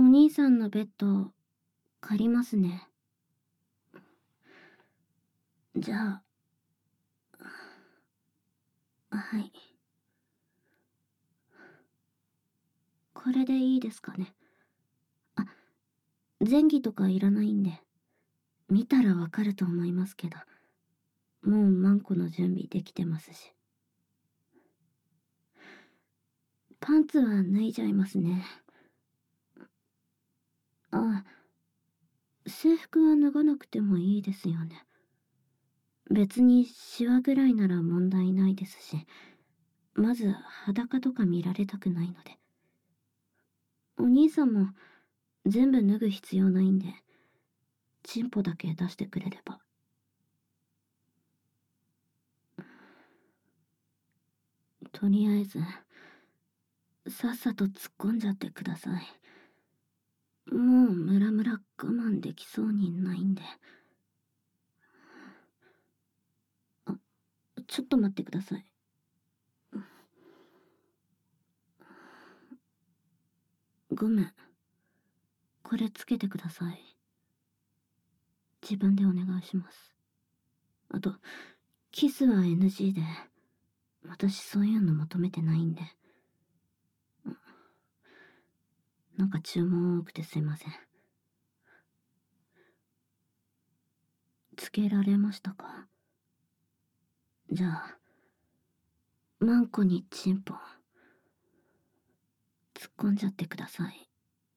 兄さんのベッド、借りますね。じゃあ、はい。これでいいですかね。あ、前儀とかいらないんで。見たらわかると思いますけど。もうマンコの準備できてますし。パンツは脱いじゃいますね。あ、制服は脱がなくてもいいですよね。別にシワぐらいなら問題ないですし、まず裸とか見られたくないので。お兄さんも全部脱ぐ必要ないんで、チンポだけ出してくれれば。とりあえず、さっさと突っ込んじゃってください。もうムラムラ我慢できそうにないんで。あ、ちょっと待ってください。ごめん。これつけてください。自分でお願いします。あと、キスは NG で、私そういうの求めてないんで。なんか注文多くてすいません。つけられましたか？じゃあ、マンコにチンポ、突っ込んじゃってください。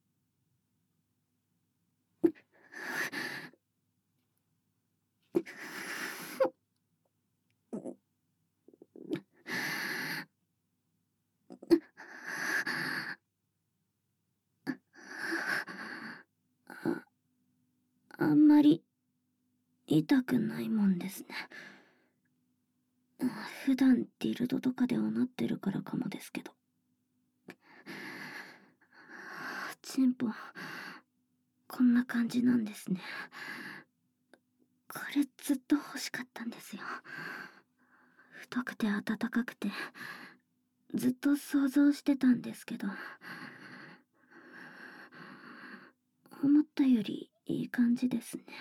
あんまり痛くないもんですね。普段ディルドとかでおなってるからかもですけど。チンポ、こんな感じなんですね。これずっと欲しかったんですよ。太くて暖かくて、ずっと想像してたんですけど、思ったよりいい感じですね。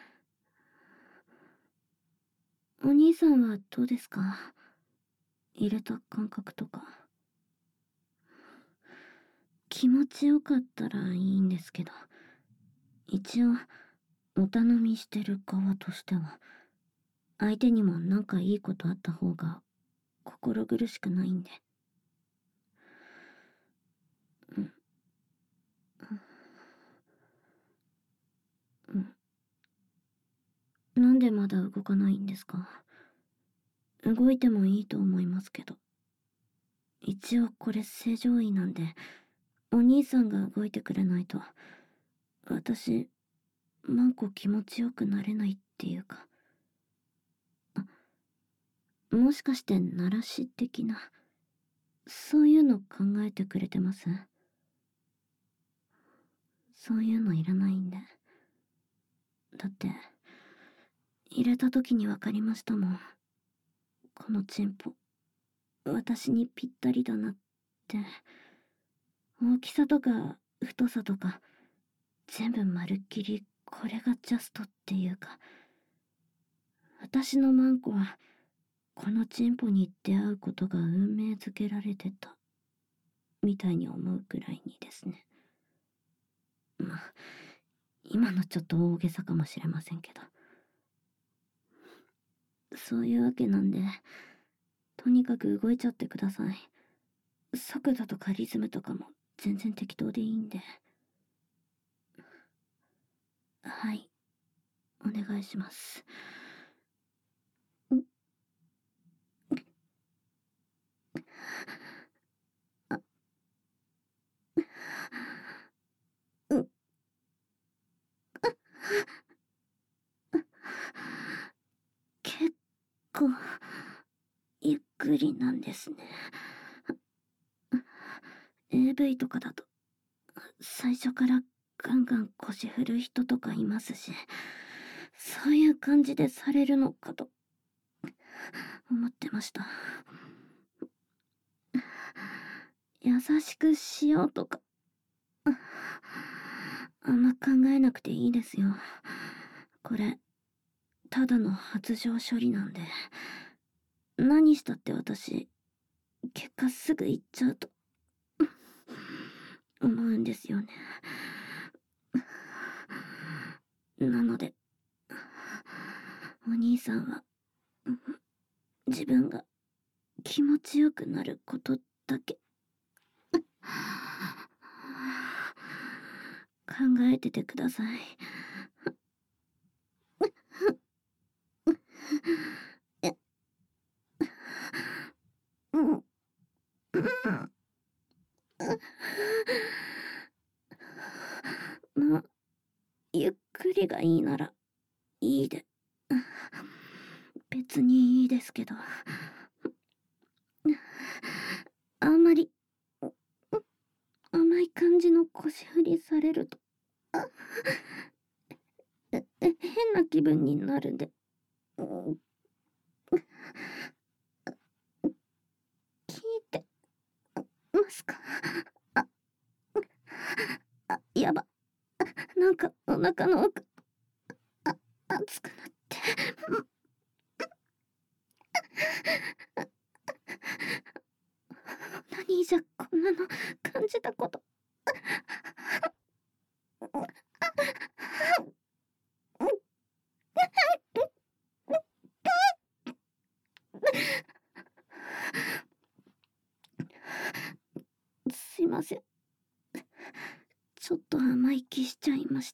お兄さんはどうですか？入れた感覚とか。気持ちよかったらいいんですけど、一応お頼みしてる側としては、相手にもなんかいいことあった方が心苦しくないんで。うん、うん。なんでまだ動かないんですか？動いてもいいと思いますけど。一応これ正常位なんで、お兄さんが動いてくれないと、私、マンコ気持ちよくなれないっていうか。あ、もしかして鳴らし的な、そういうの考えてくれてます？そういうのいらないんで。だって、入れた時に分かりましたもん。このチンポ、私にぴったりだなって。大きさとか太さとか、全部まるっきりこれがジャストっていうか、私のマンコはこのチンポに出会うことが運命づけられてたみたいに思うくらいにですね。まあ今のちょっと大げさかもしれませんけど、そういうわけなんで、とにかく動いちゃってください。速度とかリズムとかも全然適当でいいんで。はい、お願いします。あ、うん、結構ゆっくりなんですね。AV とかだと最初からガンガン腰振る人とかいますし、そういう感じでされるのかと思ってました。優しくしようとか、 あんま考えなくていいですよ。これ、ただの発情処理なんで。何したって私、結果すぐ行っちゃうと、思うんですよね。なので、お兄さんは、自分が気持ちよくなることだけ、考えててください。まあ、ゆっくりがいいならいいで。別にいいですけど。あんまり甘い感じの腰振りされると変な気分になるんで。聞いてますか？やば。なんかお腹の奥、熱くなって。何じゃこんなの感じたこと。すいません。ちょっと甘い気しちゃいました。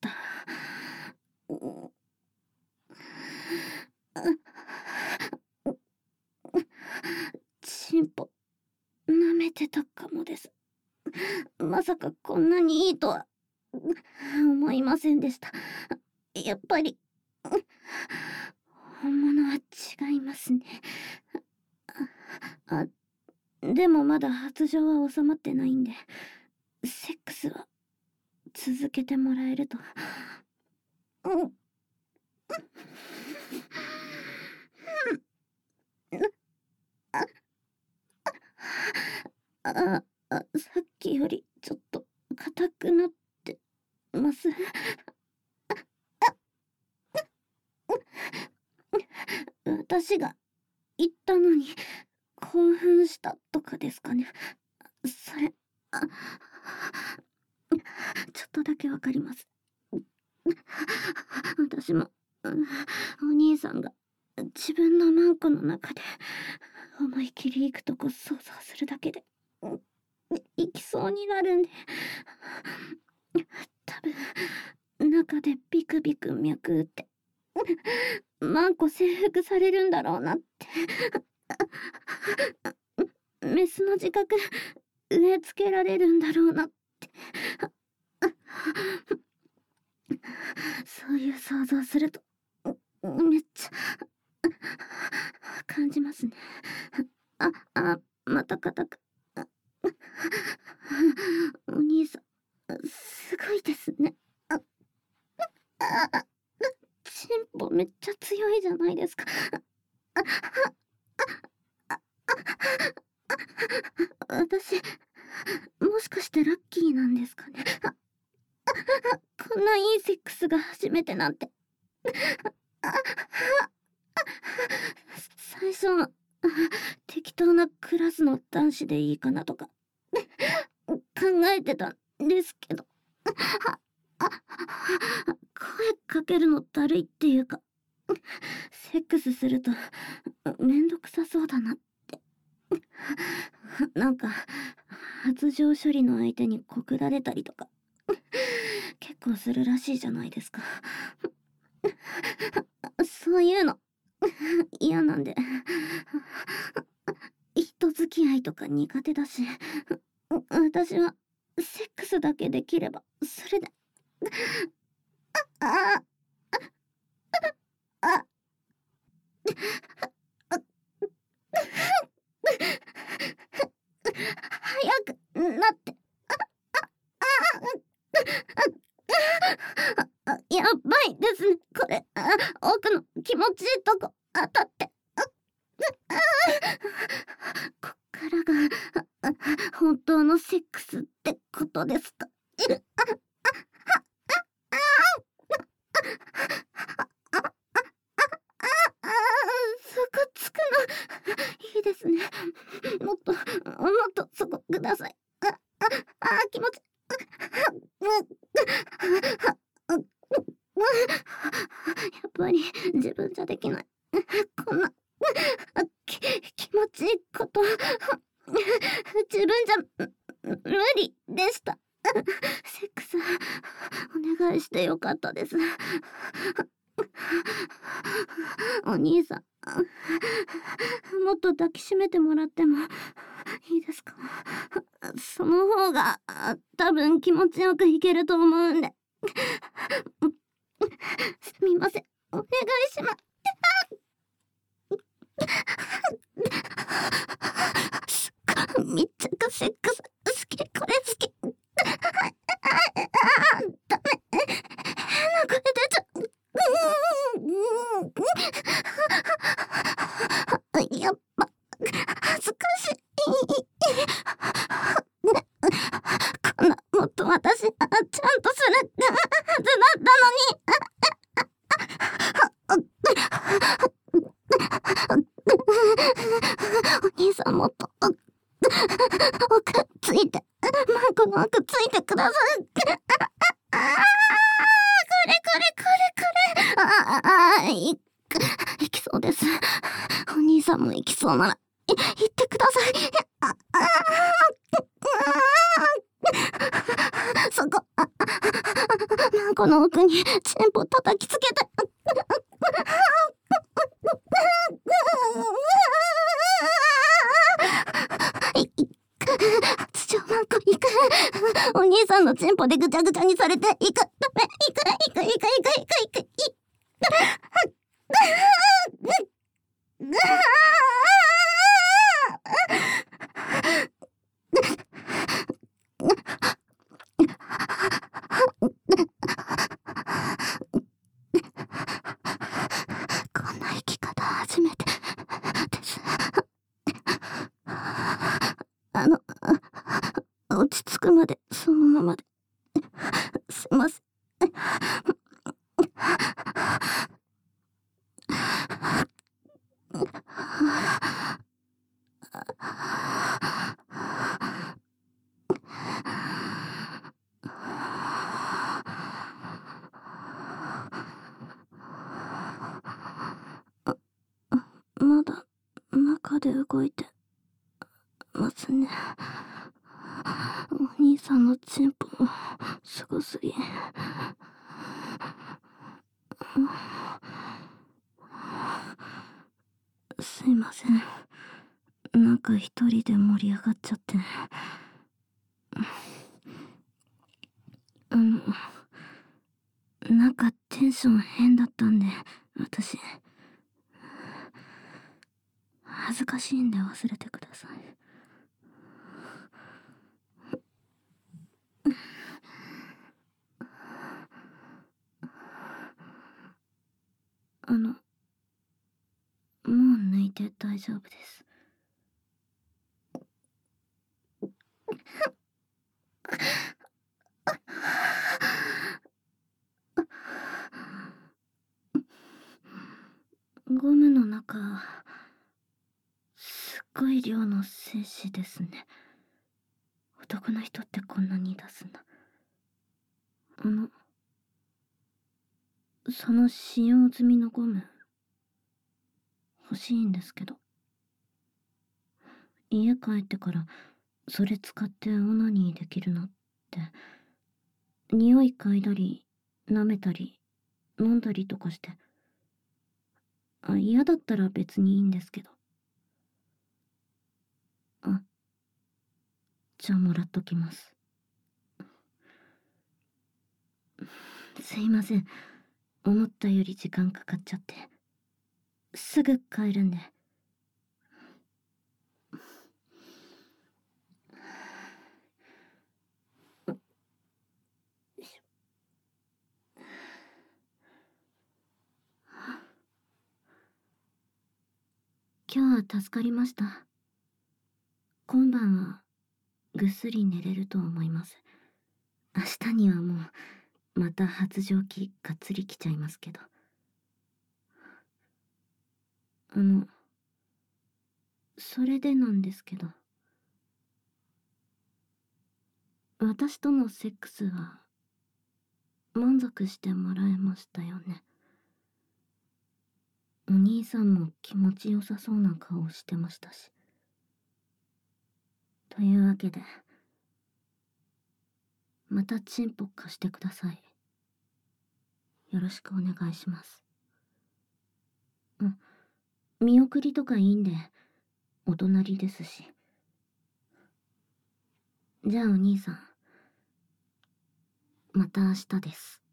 チンポ、舐めてたかもです。まさかこんなにいいとは、思いませんでした。やっぱり、本物は違いますね。でもまだ発情は収まってないんで、セックスは続けてもらえると。さっきよりちょっと硬くなってます。私が言ったのに興奮したとかですかね。それ、ちょっとだけわかります。私も、お兄さんが自分のマンコの中で思い切り行くとこ想像するだけで、行きそうになるんで、多分、中でビクビク脈打って、マンコ征服されるんだろうなって。メスの自覚植え付けられるんだろうなって。そういう想像すると、めっちゃ、感じますね。また硬く。お兄さん、すごいですね。チンポめっちゃ強いじゃないですか。私、もしかしてラッキーなんですかね。こんないいセックスが初めてなんて。最初は適当なクラスの男子でいいかなとか考えてたんですけど、声かけるのだるいっていうか、セックスするとめんどくさそうだなって。なんか発情処理の相手に告られたりとか結構するらしいじゃないですか。そういうの嫌なんで、人付き合いとか苦手だし、私はセックスだけできればそれで。ああ早くなって。やばいですねこれ。奥の気持ちいいとこ当たって。こっからが本当のセックスってことですか？ そこつくのいいですね。もっとそこください。気持ち。やっぱり自分じゃできない。こんな気持ちいいこと自分じゃ無理でした。セックスお願いしてよかったです。お兄さん、もっと抱きしめてもらってもいいですか？その方が多分気持ちよくいけると思うんで。すみません、お願いします。めっちゃくセックス好き、これ好き。ダメ、変な声出ちゃう。やっぱ恥ずかしい。こんなもっと私ちゃんとするはずだったのに。お兄さんもっと奥ついて、マンコの奥ついてください。これ。行きそうです。お兄さんも行きそうなら行ってください。そこ、マンコの奥にチンポ叩きつけて。初マンコ行く。お兄さんのチンポでぐちゃぐちゃにされて行く。ダメ、行く。こんな生き方初めてです。落ち着くまでそのままで。すいません。まだ中で動いてますね。お兄さんのチンポもすごすぎ。すいません。なんか一人で盛り上がっちゃって。なんかテンション変だったんで、私。恥ずかしいんで忘れてください。もう抜いて大丈夫です。ゴムの中、すっごい量の精子ですね。男の人ってこんなに出すんだ。その使用済みのゴム、欲しいんですけど。家帰ってから、それ使ってオナニーできるのって、匂い嗅いだり、舐めたり、飲んだりとかして。嫌だったら別にいいんですけど。じゃあもらっときます。すいません。思ったより時間かかっちゃって。すぐ帰るんで。今日は助かりました。今晩はぐっすり寝れると思います。明日にはもまた発情期がっつり来ちゃいますけど。それでなんですけど、私とのセックスは満足してもらえましたよね。お兄さんも気持ちよさそうな顔してましたし。というわけで、またチンポ貸してください。よろしくお願いします。見送りとかいいんで、お隣ですし。じゃあお兄さん、また明日です。